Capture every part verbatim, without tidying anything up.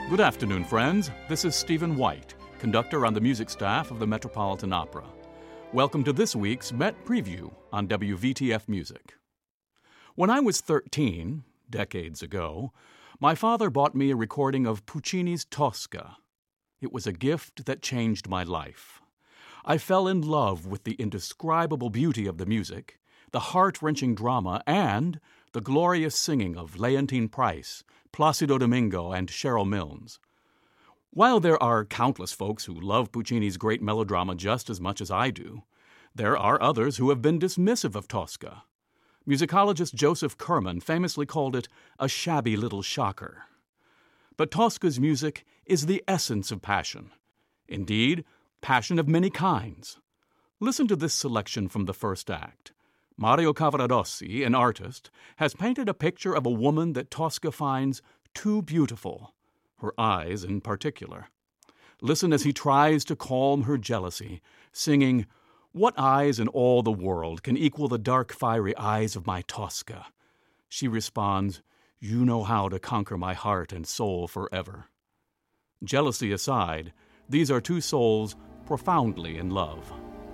Good afternoon, friends. This is Stephen White, conductor on the music staff of the Metropolitan Opera. Welcome to this week's Met Preview on W V T F Music. When I was thirteen, decades ago, my father bought me a recording of Puccini's Tosca. It was a gift that changed my life. I fell in love with the indescribable beauty of the music, the heart-wrenching drama, and the glorious singing of Leontyne Price, Placido Domingo, and Cheryl Milnes. While there are countless folks who love Puccini's great melodrama just as much as I do, there are others who have been dismissive of Tosca. Musicologist Joseph Kerman famously called it a shabby little shocker. But Tosca's music is the essence of passion. Indeed, passion of many kinds. Listen to this selection from the first act. Mario Cavaradossi, an artist, has painted a picture of a woman that Tosca finds too beautiful, her eyes in particular. Listen as he tries to calm her jealousy, singing, "What eyes in all the world can equal the dark, fiery eyes of my Tosca?" She responds, "You know how to conquer my heart and soul forever." Jealousy aside, these are two souls profoundly in love.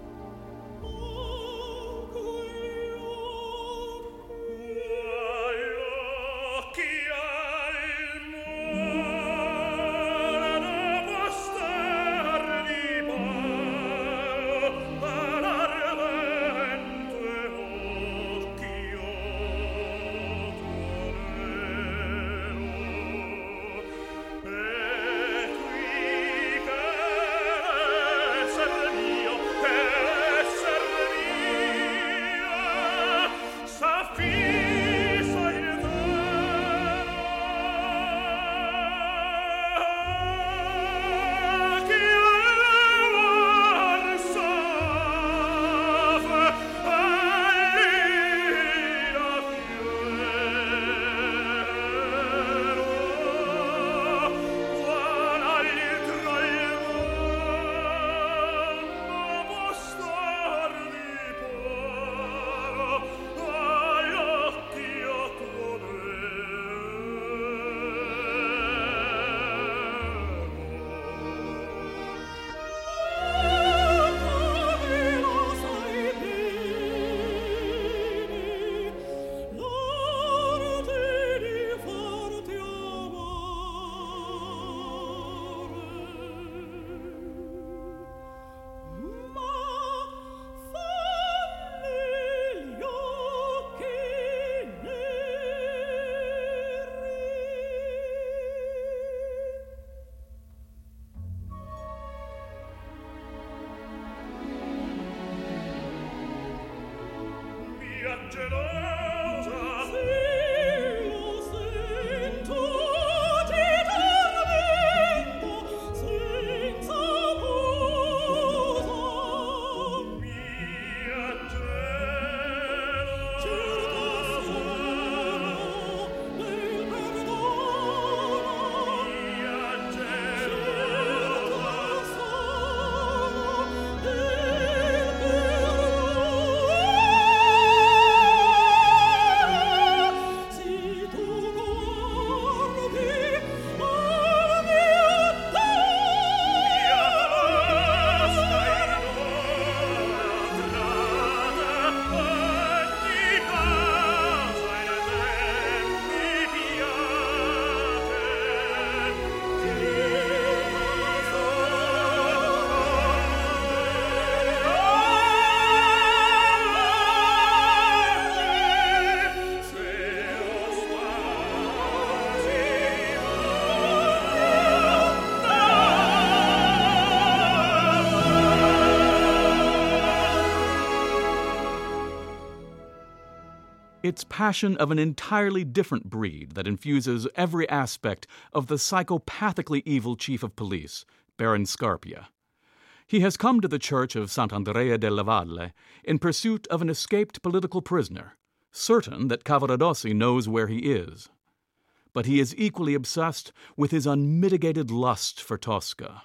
It's passion of an entirely different breed that infuses every aspect of the psychopathically evil chief of police, Baron Scarpia. He has come to the church of Sant'Andrea della Valle in pursuit of an escaped political prisoner, certain that Cavaradossi knows where he is. But he is equally obsessed with his unmitigated lust for Tosca.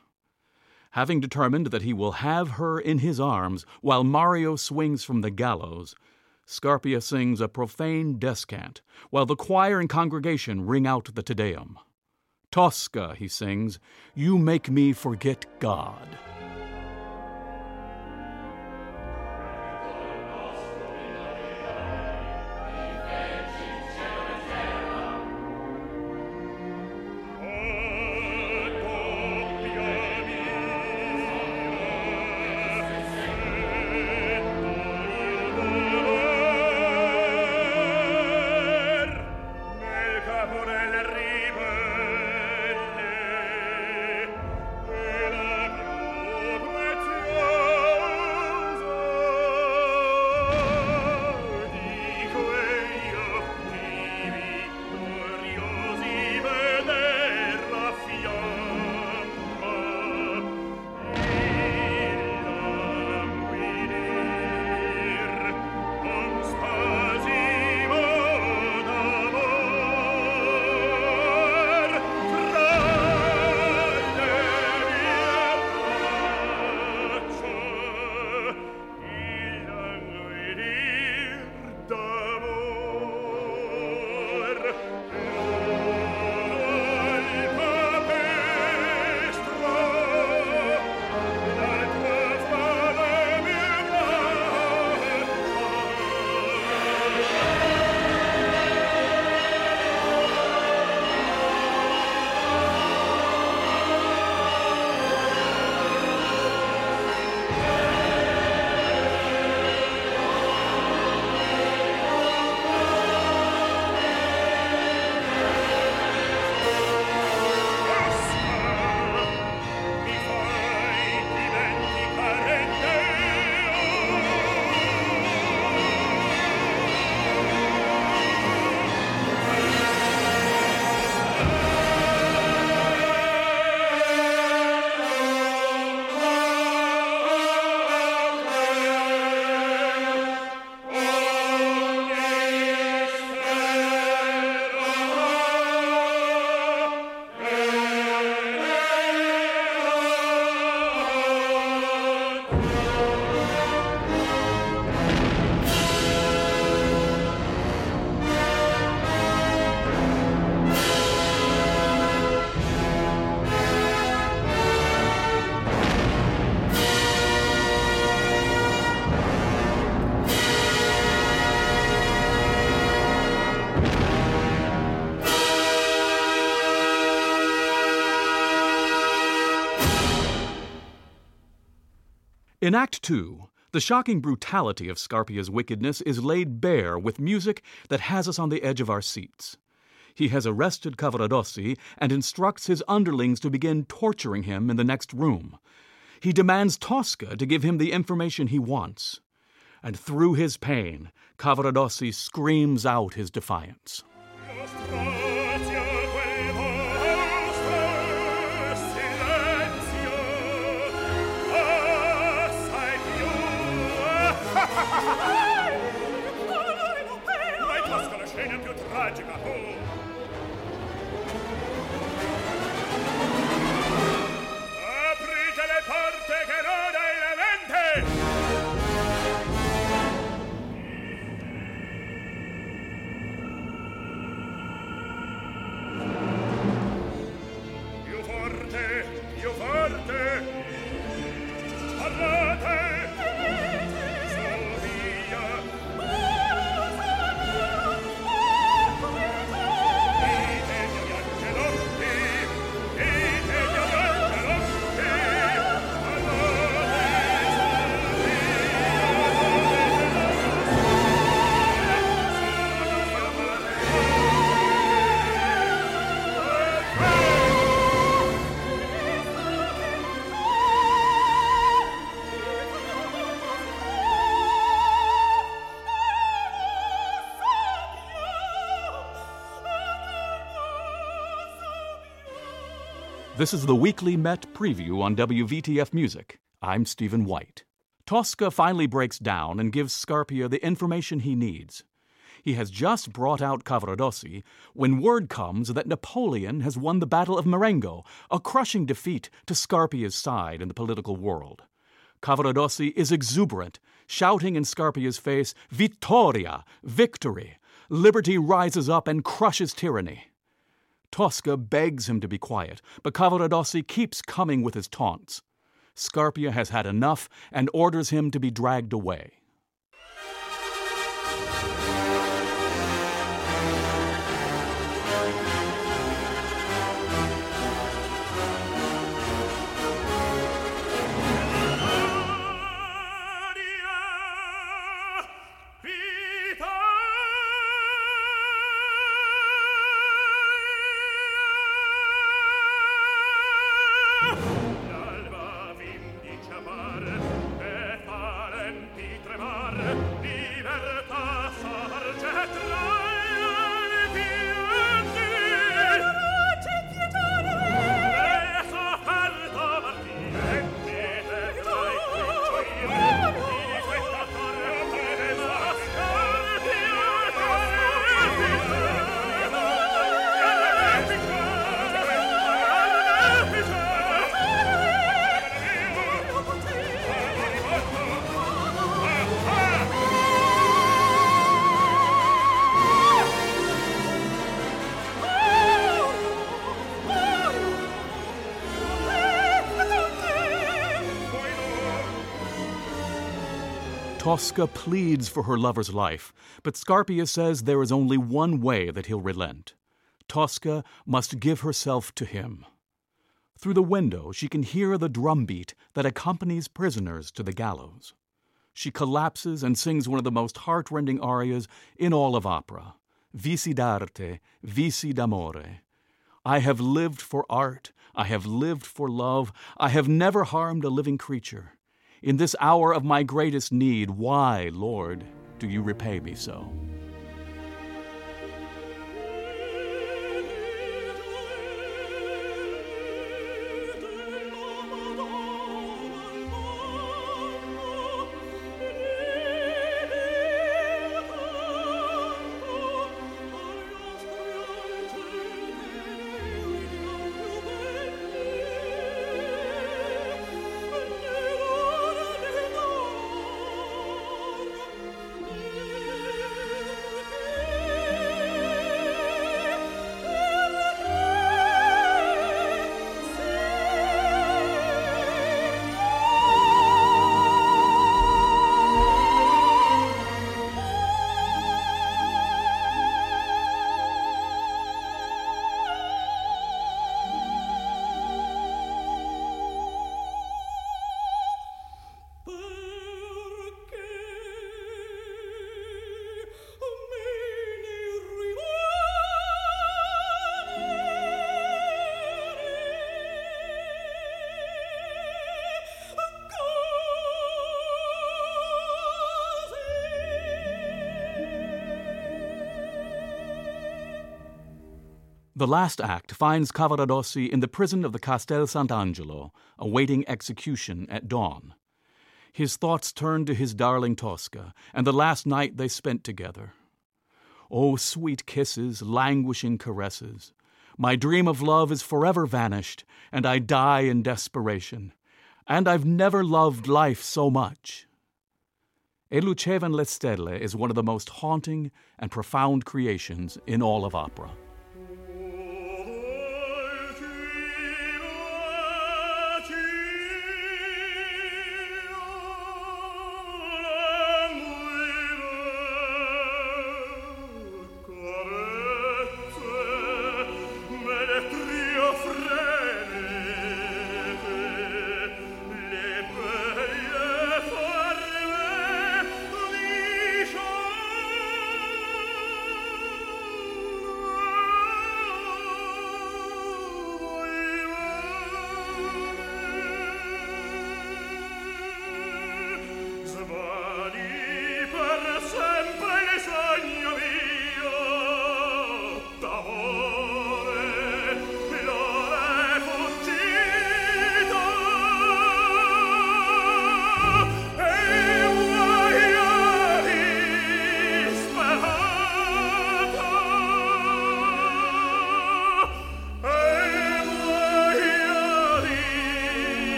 Having determined that he will have her in his arms while Mario swings from the gallows, Scarpia sings a profane descant while the choir and congregation ring out the Te Deum. Tosca, he sings, you make me forget God. In Act Two, the shocking brutality of Scarpia's wickedness is laid bare with music that has us on the edge of our seats. He has arrested Cavaradossi and instructs his underlings to begin torturing him in the next room. He demands Tosca to give him the information he wants. And through his pain, Cavaradossi screams out his defiance. Vai Tosca, la scena più tragica, oh! Aprite le porte che roda il levante! Più forte, più forte! Parlate! This is the weekly Met Preview on W V T F Music. I'm Stephen White. Tosca finally breaks down and gives Scarpia the information he needs. He has just brought out Cavaradossi when word comes that Napoleon has won the Battle of Marengo, a crushing defeat to Scarpia's side in the political world. Cavaradossi is exuberant, shouting in Scarpia's face, "Vittoria! Victory! Liberty rises up and crushes tyranny." Tosca begs him to be quiet, but Cavaradossi keeps coming with his taunts. Scarpia has had enough and orders him to be dragged away. Tosca pleads for her lover's life, but Scarpia says there is only one way that he'll relent. Tosca must give herself to him. Through the window, she can hear the drumbeat that accompanies prisoners to the gallows. She collapses and sings one of the most heart-rending arias in all of opera, Visi d'arte, visi d'amore. I have lived for art, I have lived for love, I have never harmed a living creature. In this hour of my greatest need, why, Lord, do you repay me so? The last act finds Cavaradossi in the prison of the Castel Sant'Angelo, awaiting execution at dawn. His thoughts turn to his darling Tosca and the last night they spent together. Oh, sweet kisses, languishing caresses. My dream of love is forever vanished, and I die in desperation. And I've never loved life so much. E lucevan le stelle is one of the most haunting and profound creations in all of opera. Oh,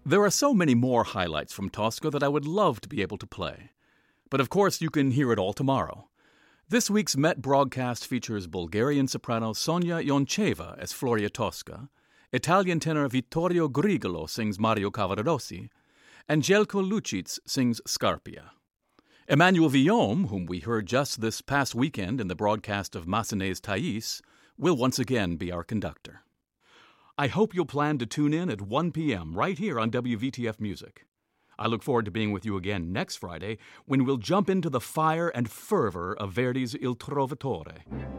There are so many more highlights from Tosca that I would love to be able to play. But of course you can hear it all tomorrow. This week's Met broadcast features Bulgarian soprano Sonia Yoncheva as Floria Tosca, Italian tenor Vittorio Grigolo sings Mario Cavaradossi, and Jelko Lucic sings Scarpia. Emmanuel Villaume, whom we heard just this past weekend in the broadcast of Massenet's Thais, will once again be our conductor. I hope you'll plan to tune in at one p.m. right here on W V T F Music. I look forward to being with you again next Friday when we'll jump into the fire and fervor of Verdi's Il Trovatore.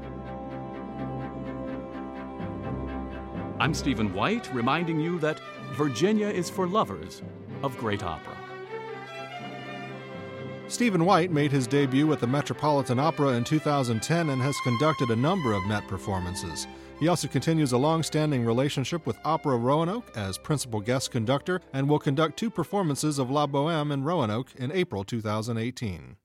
I'm Stephen White, reminding you that Virginia is for lovers of great opera. Stephen White made his debut at the Metropolitan Opera in two thousand ten and has conducted a number of Met performances. He also continues a long-standing relationship with Opera Roanoke as principal guest conductor and will conduct two performances of La Bohème in Roanoke in April two thousand eighteen.